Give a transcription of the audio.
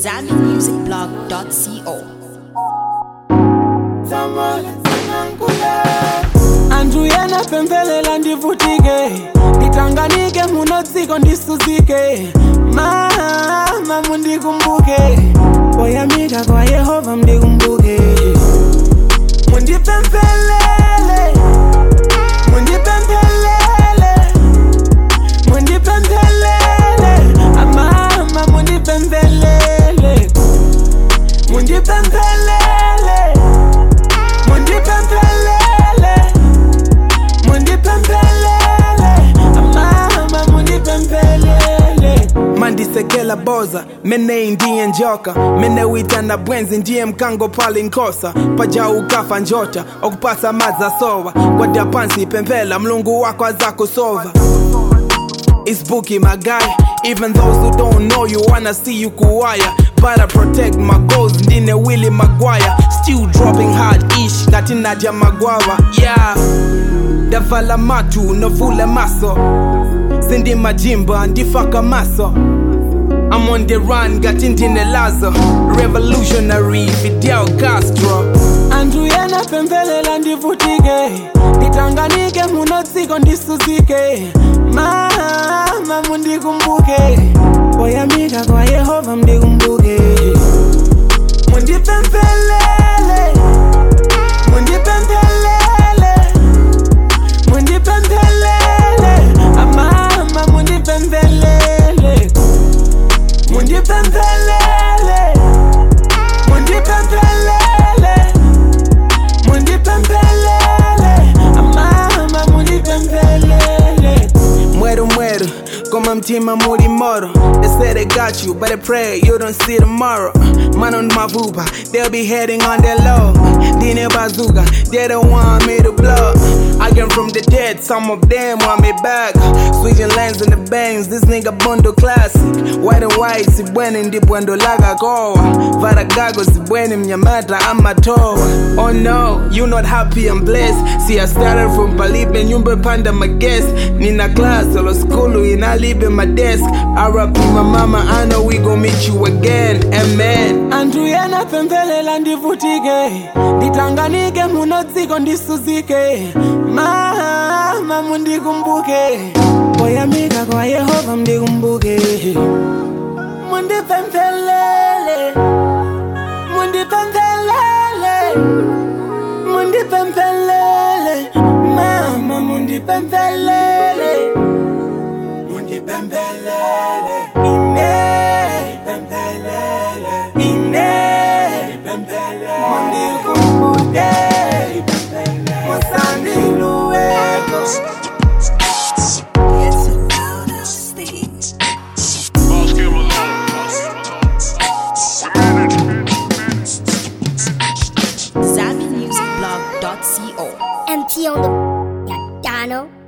ZambianMusicBlog.co. Anduyena pembelela ndivutike, nditanganike munotsiko ndisuzike, mama mundikumbuke, oyamika kwa Yehova mndikumbuke, mundipembelele, mundipembelele, mundipembelele, mama mundipembelele, mundipembelele, mundipembelele, mundipembelele, mama mundipembelele. Mandisekela boza, mene ndiye njoka, mene witana bwenzi ndiye mkango pali nkosa, paja ukafa njota, okupasa maza sowa, kwada pansi pembela, mlungu wako azako sova. It's Bookie, my guy. Even those who don't know you wanna see you kuwaya, but I protect my goals. Ndine Willie Maguire, still dropping hard ish. Kati Nadia Magwawa, yeah. Davala matu novula maso, Sindi majimba ndifaka maso. I'm on the run, got Ndine Lazo, revolutionary Fidel Castro. Anduyena pembelela ndivutike, nditanganike munotsiko ndisuzike, mama mundikumbuke, oyamika kwa Yehova mndikumbuke, mundipembelele, mundipembelele, mundipembelele, mama mundipembelele, mundipembelele, mundipembelele, mundipembelele, mama mundipembelele. Muero, muero, como mtima muri moro. They say they got you, but I pray you don't see tomorrow. Man on my vuba, they'll be heading on their low. Dine bazooka, they don't want me to blow. I came from the dead, some of them want me back. Switching lanes in the bangs, this nigga Bondo classic. White and white, si bweni ndipo ndo laga koa. Varagago si bweni mnyamata ama toa. Oh no, you not happy and blessed. See I started from Palibe, nyumbe panda my guest. Nina class, solo school, inalibe my desk. RIP my mama, I know we gon' meet you again, amen. Anduyena pembelela ndivutike, nditanganike munotsiko ndisuzike, mama mundikumbuke, oyamika kwa Yehova mndikumbuke, mundipembelele, mundipembelele, mundipembelele, mama mundipembelele, mundipembelele, pembelele, pembelele, mundikumbuke, musani luweko. ZambianMusicBlog.co. MT on the Dano.